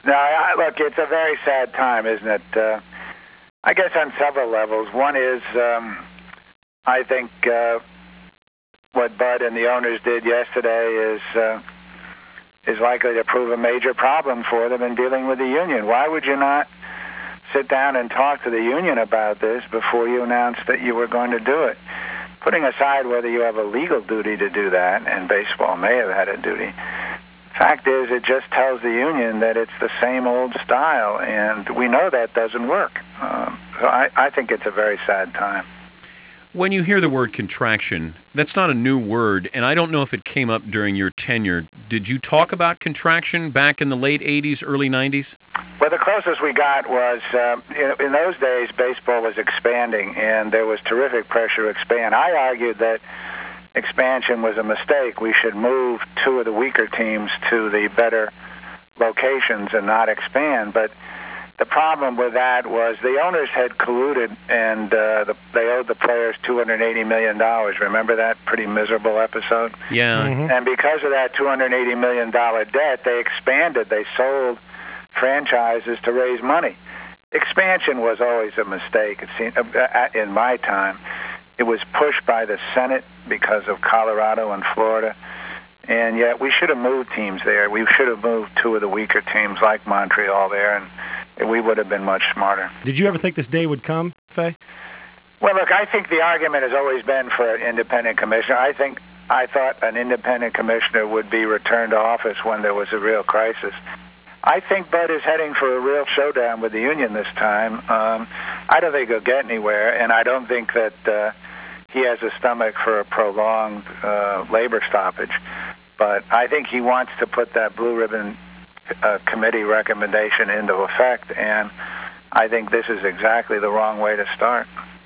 No, look, it's a very sad time, isn't it? I guess on several levels. One is, I think what Bud and the owners did yesterday is likely to prove a major problem for them in dealing with the union. Why would you not sit down and talk to the union about this before you announced that you were going to do it? Putting aside whether you have a legal duty to do that, and baseball may have had a duty, fact is it just tells the union that it's the same old style, and we know that doesn't work. So I think it's a very sad time. When you hear the word contraction, that's not a new word, and I don't know if it came up during your tenure. Did you talk about contraction back in the late 80s, early 90s? Well, the closest we got was, in those days, baseball was expanding, and there was terrific pressure to expand. I argued that expansion was a mistake. We should move two of the weaker teams to the better locations and not expand. But the problem with that was the owners had colluded, and they owed the players $280 million. Remember that pretty miserable episode? Yeah. Mm-hmm. And because of that $280 million debt, they expanded. They sold franchises to raise money. Expansion was always a mistake. It seemed, in my time, it was pushed by the Senate because of Colorado and Florida. And yet we should have moved teams there. We should have moved two of the weaker teams like Montreal there, and we would have been much smarter. Did you ever think this day would come, Fay? Well, look, I think the argument has always been for an independent commissioner. I thought an independent commissioner would be returned to office when there was a real crisis. I think Bud is heading for a real showdown with the union this time. I don't think he'll get anywhere, and I don't think that he has a stomach for a prolonged labor stoppage. But I think he wants to put that blue ribbon committee recommendation into effect, and I think this is exactly the wrong way to start.